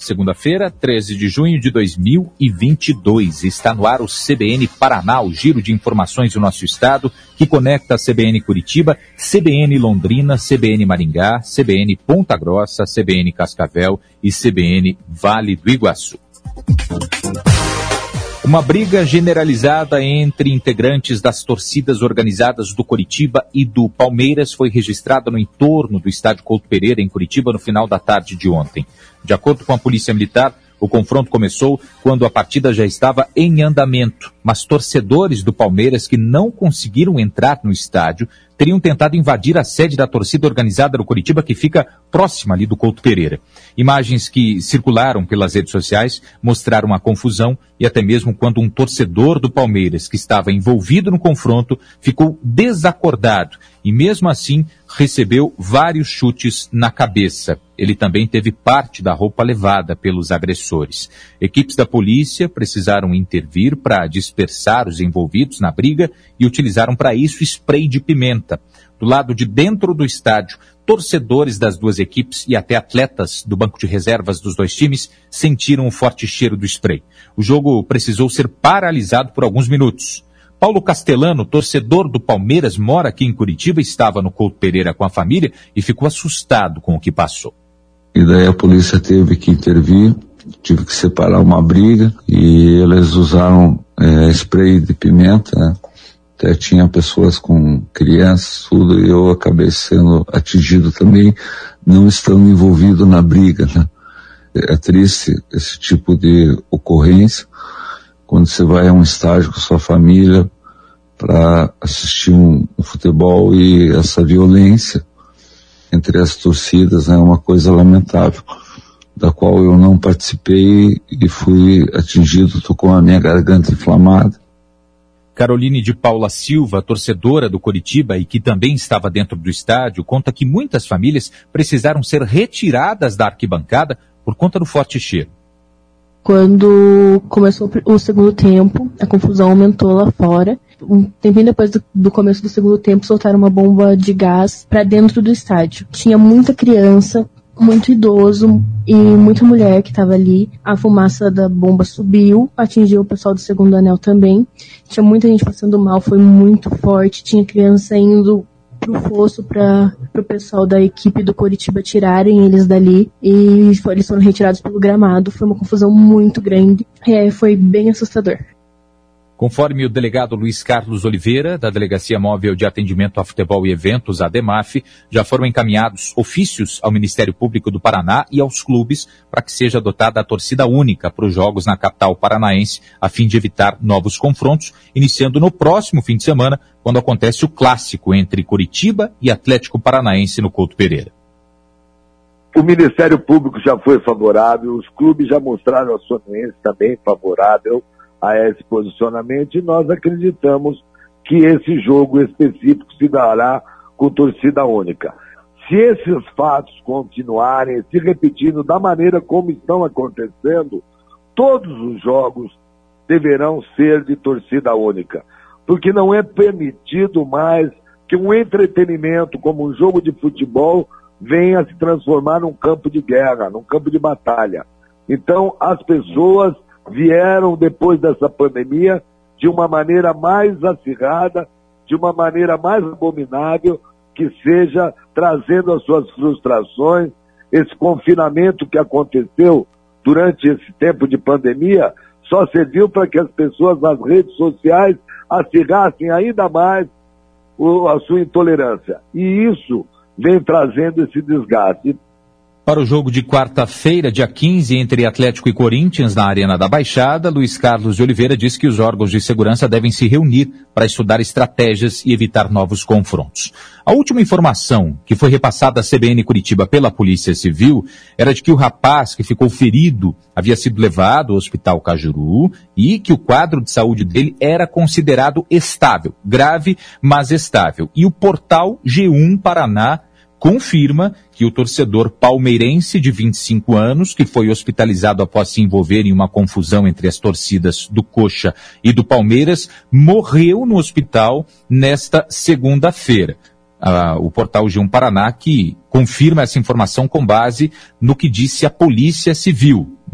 segunda-feira, 13 de junho de 2022. Está no ar o CBN Paraná, o giro de informações do nosso estado, que conecta a CBN Curitiba, CBN Londrina, CBN Maringá, CBN Ponta Grossa, CBN Cascavel e CBN Vale do Iguaçu. Uma briga generalizada entre integrantes das torcidas organizadas do Coritiba e do Palmeiras foi registrada no entorno do estádio Couto Pereira, em Curitiba, no final da tarde de ontem. De acordo com a Polícia Militar, o confronto começou quando a partida já estava em andamento, mas torcedores do Palmeiras que não conseguiram entrar no estádio teriam tentado invadir a sede da torcida organizada do Coritiba, que fica próxima ali do Couto Pereira. Imagens que circularam pelas redes sociais mostraram a confusão e até mesmo quando um torcedor do Palmeiras, que estava envolvido no confronto, ficou desacordado e mesmo assim recebeu vários chutes na cabeça. Ele também teve parte da roupa levada pelos agressores. Equipes da polícia precisaram intervir para dispersar os envolvidos na briga e utilizaram para isso spray de pimenta. Do lado de dentro do estádio, torcedores das duas equipes e até atletas do banco de reservas dos dois times sentiram o forte cheiro do spray. O jogo precisou ser paralisado por alguns minutos. Paulo Castelano, torcedor do Palmeiras, mora aqui em Curitiba, estava no Couto Pereira com a família e ficou assustado com o que passou. E daí a polícia teve que intervir, tive que separar uma briga e eles usaram spray de pimenta, né? Até tinha pessoas com crianças, tudo, e eu acabei sendo atingido também, não estando envolvido na briga, né? É triste esse tipo de ocorrência, quando você vai a um estádio com sua família para assistir um futebol e essa violência entre as torcidas é uma coisa lamentável, da qual eu não participei e fui atingido, tô com a minha garganta inflamada. Caroline de Paula Silva, torcedora do Coritiba e que também estava dentro do estádio, conta que muitas famílias precisaram ser retiradas da arquibancada por conta do forte cheiro. Quando começou o segundo tempo, a confusão aumentou lá fora. Um tempinho depois do começo do segundo tempo, soltaram uma bomba de gás para dentro do estádio. Tinha muita criança, muito idoso e muita mulher que estava ali. A fumaça da bomba subiu, atingiu o pessoal do segundo anel também. Tinha muita gente passando mal, foi muito forte. Tinha criança indo pro fosso para o pessoal da equipe do Coritiba tirarem eles dali e eles foram retirados pelo gramado. Foi uma confusão muito grande e foi bem assustador. Conforme o delegado Luiz Carlos Oliveira, da Delegacia Móvel de Atendimento a Futebol e Eventos, a DEMAF, já foram encaminhados ofícios ao Ministério Público do Paraná e aos clubes para que seja adotada a torcida única para os jogos na capital paranaense, a fim de evitar novos confrontos, iniciando no próximo fim de semana, quando acontece o clássico entre Curitiba e Atlético Paranaense no Couto Pereira. O Ministério Público já foi favorável, os clubes já mostraram a sua anuência também favorável a esse posicionamento e nós acreditamos que esse jogo específico se dará com torcida única. Se esses fatos continuarem se repetindo da maneira como estão acontecendo, todos os jogos deverão ser de torcida única, porque não é permitido mais que um entretenimento como um jogo de futebol venha a se transformar num campo de guerra, num campo de batalha. Então, as pessoas vieram depois dessa pandemia de uma maneira mais acirrada, de uma maneira mais abominável, que seja trazendo as suas frustrações. Esse confinamento que aconteceu durante esse tempo de pandemia só serviu para que as pessoas nas redes sociais acirrassem ainda mais a sua intolerância. E isso vem trazendo esse desgaste. Para o jogo de quarta-feira, dia 15, entre Atlético e Corinthians, na Arena da Baixada, Luiz Carlos de Oliveira disse que os órgãos de segurança devem se reunir para estudar estratégias e evitar novos confrontos. A última informação que foi repassada à CBN Curitiba pela Polícia Civil era de que o rapaz que ficou ferido havia sido levado ao Hospital Cajuru e que o quadro de saúde dele era considerado estável, grave, mas estável. E o portal G1 Paraná confirma que o torcedor palmeirense de 25 anos, que foi hospitalizado após se envolver em uma confusão entre as torcidas do Coxa e do Palmeiras, morreu no hospital nesta segunda-feira. O portal G1 Paraná que confirma essa informação com base no que disse a Polícia Civil.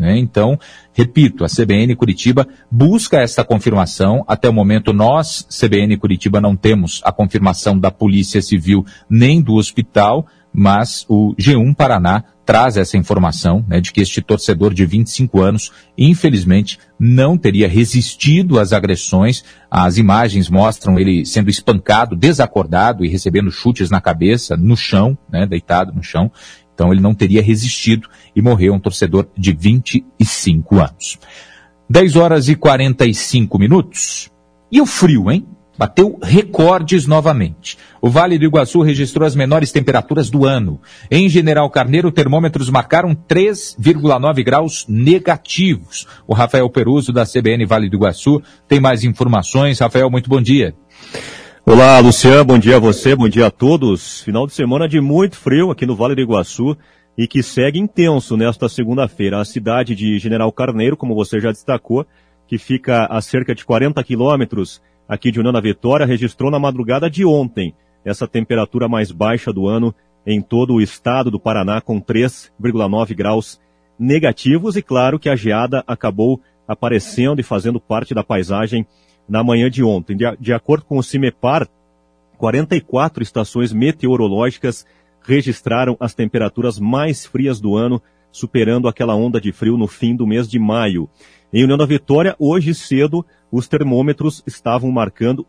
né? Então, repito, a CBN Curitiba busca essa confirmação. Até o momento, nós, CBN Curitiba, não temos a confirmação da Polícia Civil nem do hospital, mas o G1 Paraná traz essa informação, né, de que este torcedor de 25 anos, infelizmente, não teria resistido às agressões. As imagens mostram ele sendo espancado, desacordado e recebendo chutes na cabeça, no chão, né, deitado no chão. Então ele não teria resistido e morreu, um torcedor de 25 anos. 10 horas e 45 minutos. E o frio, hein? Bateu recordes novamente. O Vale do Iguaçu registrou as menores temperaturas do ano. Em General Carneiro, termômetros marcaram 3,9 graus negativos. O Rafael Peruso, da CBN Vale do Iguaçu, tem mais informações. Rafael, muito bom dia. Olá, Luciano, bom dia a você, bom dia a todos. Final de semana de muito frio aqui no Vale do Iguaçu e que segue intenso nesta segunda-feira. A cidade de General Carneiro, como você já destacou, que fica a cerca de 40 quilômetros aqui de União da Vitória, registrou na madrugada de ontem essa temperatura mais baixa do ano em todo o estado do Paraná, com 3,9 graus negativos. E claro que a geada acabou aparecendo e fazendo parte da paisagem na manhã de ontem. De acordo com o CIMEPAR, 44 estações meteorológicas registraram as temperaturas mais frias do ano, superando aquela onda de frio no fim do mês de maio. Em União da Vitória, hoje cedo, os termômetros estavam marcando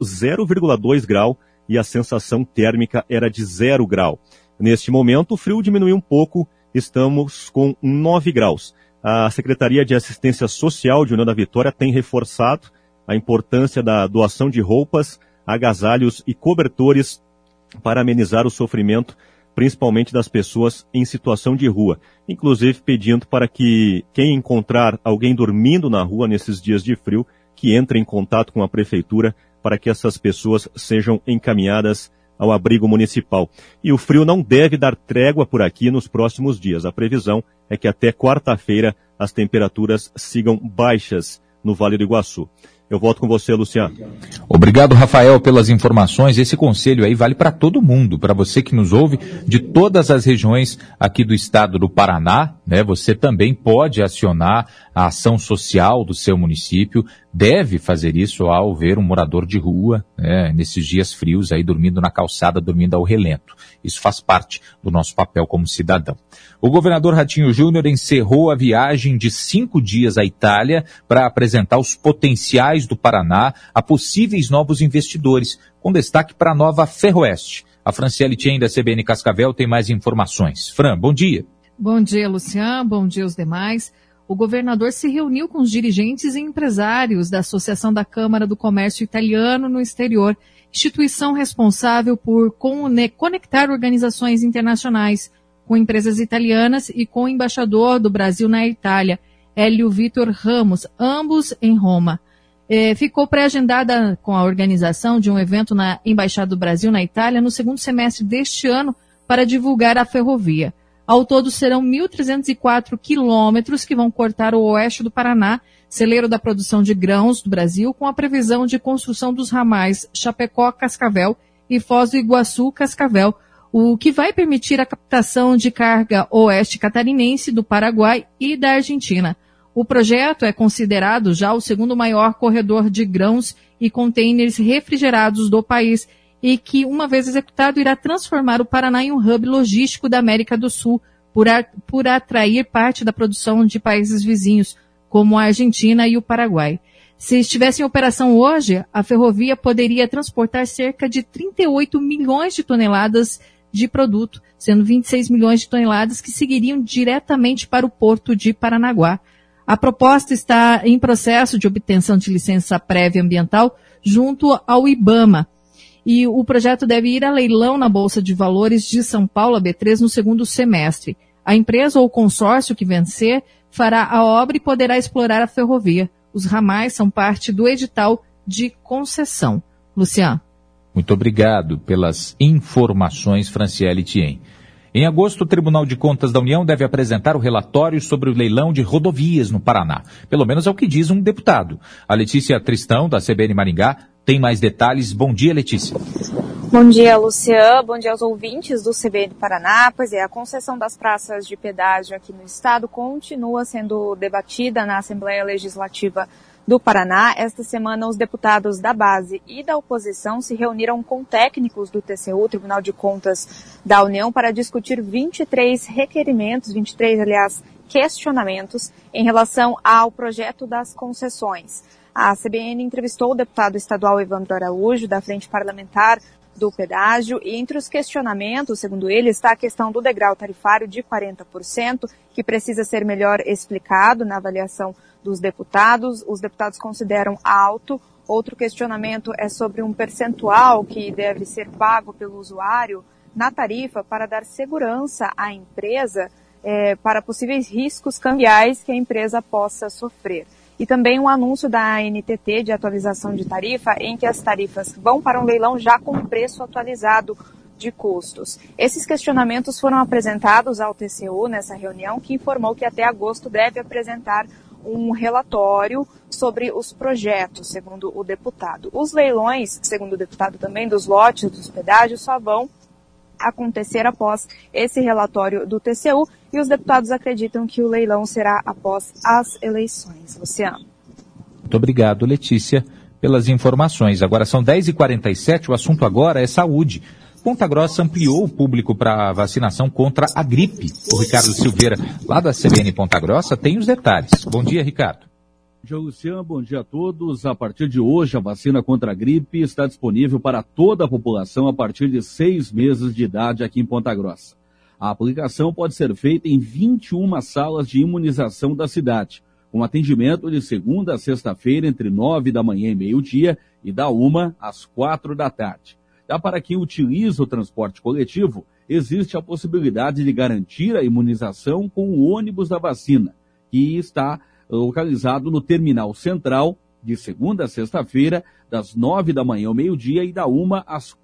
0,2 grau e a sensação térmica era de 0 grau. Neste momento, o frio diminuiu um pouco, estamos com 9 graus. A Secretaria de Assistência Social de União da Vitória tem reforçado a importância da doação de roupas, agasalhos e cobertores para amenizar o sofrimento, principalmente das pessoas em situação de rua. Inclusive pedindo para que quem encontrar alguém dormindo na rua nesses dias de frio, que entre em contato com a prefeitura para que essas pessoas sejam encaminhadas ao abrigo municipal. E o frio não deve dar trégua por aqui nos próximos dias. A previsão é que até quarta-feira as temperaturas sigam baixas no Vale do Iguaçu. Eu volto com você, Luciano. Obrigado, Rafael, pelas informações. Esse conselho aí vale para todo mundo, para você que nos ouve de todas as regiões aqui do estado do Paraná, né? Você também pode acionar a ação social do seu município, deve fazer isso ao ver um morador de rua, né, nesses dias frios aí dormindo na calçada, dormindo ao relento. Isso faz parte do nosso papel como cidadão. O governador Ratinho Júnior encerrou a viagem de 5 dias à Itália para apresentar os potenciais do Paraná a possíveis novos investidores, com destaque para a nova Ferroeste. A Franciele Tien, da CBN Cascavel, tem mais informações. Fran, bom dia. Bom dia, Luciano. Bom dia aos demais. O governador se reuniu com os dirigentes e empresários da Associação da Câmara do Comércio Italiano no exterior, instituição responsável por conectar organizações internacionais com empresas italianas e com o embaixador do Brasil na Itália, Hélio Vitor Ramos, ambos em Roma. Ficou pré-agendada com a organização de um evento na Embaixada do Brasil na Itália no segundo semestre deste ano para divulgar a ferrovia. Ao todo serão 1.304 quilômetros que vão cortar o oeste do Paraná, celeiro da produção de grãos do Brasil, com a previsão de construção dos ramais Chapecó-Cascavel e Foz do Iguaçu-Cascavel, o que vai permitir a captação de carga oeste catarinense, do Paraguai e da Argentina. O projeto é considerado já o segundo maior corredor de grãos e contêineres refrigerados do país e que, uma vez executado, irá transformar o Paraná em um hub logístico da América do Sul por atrair parte da produção de países vizinhos, como a Argentina e o Paraguai. Se estivesse em operação hoje, a ferrovia poderia transportar cerca de 38 milhões de toneladas de produto, sendo 26 milhões de toneladas que seguiriam diretamente para o porto de Paranaguá. A proposta está em processo de obtenção de licença prévia ambiental junto ao IBAMA. E o projeto deve ir a leilão na Bolsa de Valores de São Paulo, a B3, no segundo semestre. A empresa ou consórcio que vencer fará a obra e poderá explorar a ferrovia. Os ramais são parte do edital de concessão. Luciano. Muito obrigado pelas informações, Franciele Tien. Em agosto, o Tribunal de Contas da União deve apresentar o relatório sobre o leilão de rodovias no Paraná. Pelo menos é o que diz um deputado. A Letícia Tristão, da CBN Maringá, tem mais detalhes. Bom dia, Letícia. Bom dia, Lucian. Bom dia aos ouvintes do CBN Paraná. Pois é, a concessão das praças de pedágio aqui no estado continua sendo debatida na Assembleia Legislativa do Paraná. Esta semana, os deputados da base e da oposição se reuniram com técnicos do TCU, Tribunal de Contas da União, para discutir 23 questionamentos em relação ao projeto das concessões. A CBN entrevistou o deputado estadual Evandro Araújo, da Frente Parlamentar do Pedágio, e entre os questionamentos, segundo ele, está a questão do degrau tarifário de 40%, que precisa ser melhor explicado na avaliação dos deputados. Os deputados consideram alto. Outro questionamento é sobre um percentual que deve ser pago pelo usuário na tarifa para dar segurança à empresa para possíveis riscos cambiais que a empresa possa sofrer. E também um anúncio da ANTT de atualização de tarifa, em que as tarifas vão para um leilão já com preço atualizado de custos. Esses questionamentos foram apresentados ao TCU nessa reunião, que informou que até agosto deve apresentar um relatório sobre os projetos, segundo o deputado. Os leilões, segundo o deputado também, dos lotes dos pedágios só vão acontecer após esse relatório do TCU, e os deputados acreditam que o leilão será após as eleições. Luciano. Muito obrigado, Letícia, pelas informações. Agora são 10h47, o assunto agora é saúde. Ponta Grossa ampliou o público para vacinação contra a gripe. O Ricardo Silveira, lá da CBN Ponta Grossa, tem os detalhes. Bom dia, Ricardo. Bom dia, Luciano. Bom dia a todos. A partir de hoje, a vacina contra a gripe está disponível para toda a população a partir de 6 meses de idade aqui em Ponta Grossa. A aplicação pode ser feita em 21 salas de imunização da cidade, com atendimento de segunda a sexta-feira entre 9 da manhã e meio-dia e da 1 às 4 da tarde. Já para quem utiliza o transporte coletivo, existe a possibilidade de garantir a imunização com o ônibus da vacina, que está localizado no Terminal Central, de segunda a sexta-feira, das 9 da manhã ao meio-dia e da 1 às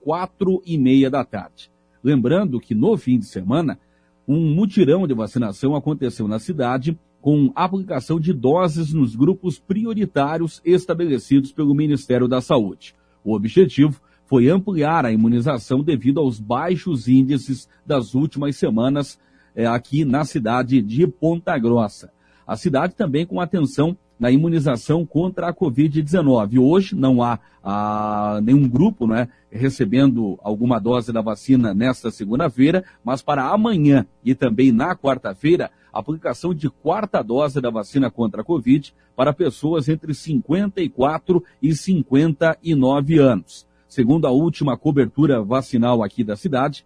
4h30 da tarde. Lembrando que no fim de semana, um mutirão de vacinação aconteceu na cidade, com aplicação de doses nos grupos prioritários estabelecidos pelo Ministério da Saúde. O objetivo foi ampliar a imunização devido aos baixos índices das últimas semanas aqui na cidade de Ponta Grossa. A cidade também com atenção na imunização contra a Covid-19. Hoje não há nenhum grupo recebendo alguma dose da vacina nesta segunda-feira, mas para amanhã e também na quarta-feira, a aplicação de 4ª dose da vacina contra a Covid para pessoas entre 54 e 59 anos. Segundo a última cobertura vacinal aqui da cidade,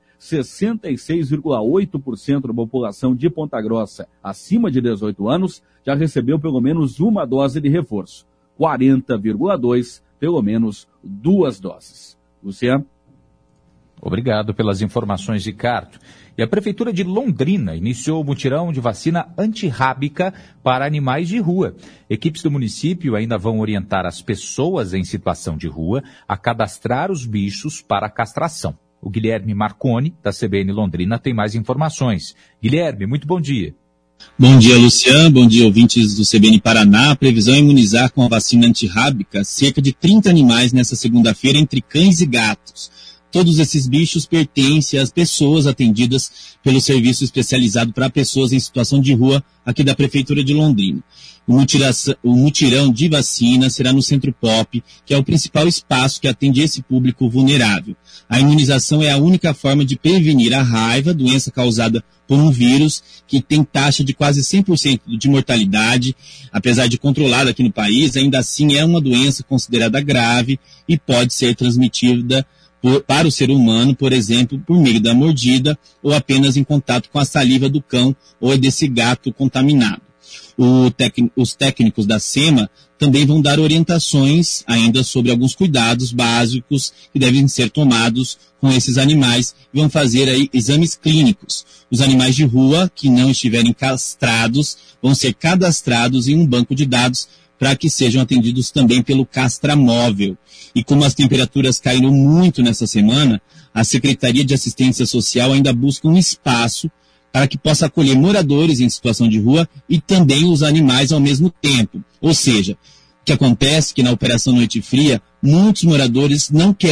66,8% da população de Ponta Grossa acima de 18 anos já recebeu pelo menos uma dose de reforço. 40,2% pelo menos 2 doses. Luciano? Obrigado pelas informações, Ricardo. E a Prefeitura de Londrina iniciou o mutirão de vacina antirrábica para animais de rua. Equipes do município ainda vão orientar as pessoas em situação de rua a cadastrar os bichos para a castração. O Guilherme Marconi, da CBN Londrina, tem mais informações. Guilherme, muito bom dia. Bom dia, Luciano. Bom dia, ouvintes do CBN Paraná. A previsão é imunizar com a vacina antirrábica cerca de 30 animais nesta segunda-feira, entre cães e gatos. Todos esses bichos pertencem às pessoas atendidas pelo serviço especializado para pessoas em situação de rua aqui da Prefeitura de Londrina. O mutirão de vacina será no Centro Pop, que é o principal espaço que atende esse público vulnerável. A imunização é a única forma de prevenir a raiva, doença causada por um vírus que tem taxa de quase 100% de mortalidade. Apesar de controlada aqui no país, ainda assim é uma doença considerada grave e pode ser transmitida para o ser humano, por exemplo, por meio da mordida ou apenas em contato com a saliva do cão ou desse gato contaminado. Os técnicos da SEMA também vão dar orientações ainda sobre alguns cuidados básicos que devem ser tomados com esses animais e vão fazer aí exames clínicos. Os animais de rua que não estiverem castrados vão ser cadastrados em um banco de dados para que sejam atendidos também pelo castramóvel. E como as temperaturas caíram muito nessa semana, a Secretaria de Assistência Social ainda busca um espaço para que possa acolher moradores em situação de rua e também os animais ao mesmo tempo. Ou seja, o que acontece é que na Operação Noite Fria, muitos moradores não querem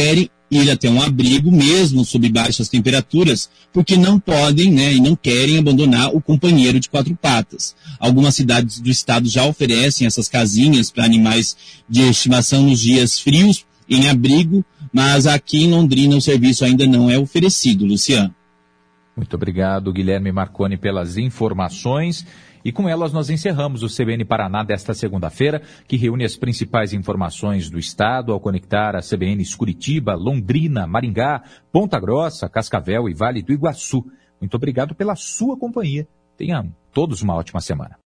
ir até um abrigo, mesmo sob baixas temperaturas, porque não podem, né, e não querem abandonar o companheiro de quatro patas. Algumas cidades do estado já oferecem essas casinhas para animais de estimação nos dias frios, em abrigo, mas aqui em Londrina o serviço ainda não é oferecido, Luciano. Muito obrigado, Guilherme Marconi, pelas informações. E com elas nós encerramos o CBN Paraná desta segunda-feira, que reúne as principais informações do estado ao conectar a CBNs Curitiba, Londrina, Maringá, Ponta Grossa, Cascavel e Vale do Iguaçu. Muito obrigado pela sua companhia. Tenham todos uma ótima semana.